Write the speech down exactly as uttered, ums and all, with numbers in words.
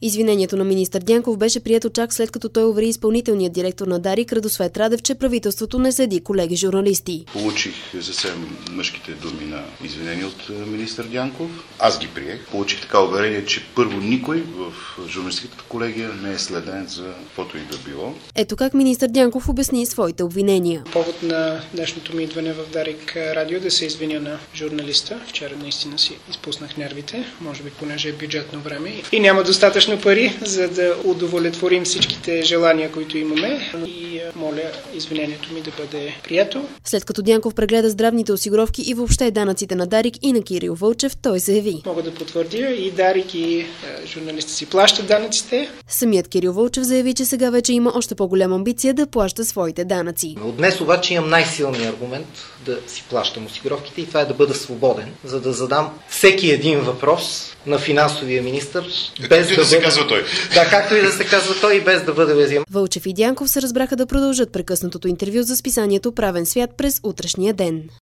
Извинението на министър Дянков беше прието чак след като той увери изпълнителният директор на Дарик Радосвет Радев, че правителството не следи колеги журналисти. Получих съвсем мъжките думи на извинение от министър Дянков. Аз ги приех. Получих така уверение, че първо никой в журналистическата колегия не е следен за каквото и да било. Ето как министър Дянков обясни своите обвинения. Повод на днешното ми идване в Дарик радио да се извиня на журналиста. Вчера наистина си изпуснах нервите, може би понеже е бюджетно време и няма достатъчно пари, за да удовлетворим всичките желания, които имаме, и моля извинението ми да бъде прието. След като Дянков прегледа здравните осигуровки и въобще данъците на Дарик и на Кирил Вълчев, той заяви: мога да потвърдя, и Дарик, и е, журналистите си плащат данъците. Самият Кирил Вълчев заяви, че сега вече има още по-голяма амбиция да плаща своите данъци. От днес обаче имам най-силния аргумент да си плащам осигуровките и това е да бъда свободен, за да задам всеки един въпрос на финансовия министър, без да, да се бъде... казва той. Да, както и да се казва той, и без да бъде уязвим. Вълчев и Дянков се разбраха да продължат прекъснатото интервю за списанието Правен свят през утрешния ден.